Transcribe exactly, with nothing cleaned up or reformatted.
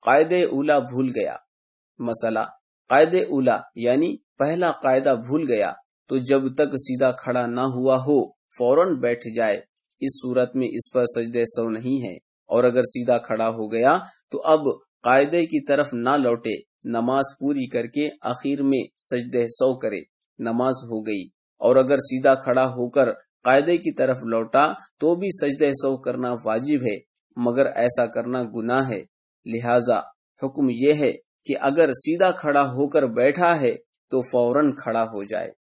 कायदे उला भूल गया। मसला, कायदे उला यानी पहला कायदा भूल गया तो जब तक सीधा खड़ा ना हुआ हो फौरन बैठ जाए। इस सूरत में इस पर सजदे सौ नहीं है, और अगर सीधा खड़ा हो गया तो अब कायदे की तरफ ना लौटे, नमाज पूरी करके आखिर में सजदे सौ करे, नमाज हो गई। और अगर सीधा खड़ा होकर कायदे की तरफ लौटा तो भी सजदे सौ करना वाजिब है, मगर ऐसा करना गुनाह है। लिहाजा हुक्म यह है कि अगर सीधा खड़ा होकर बैठा है तो फौरन खड़ा हो जाए।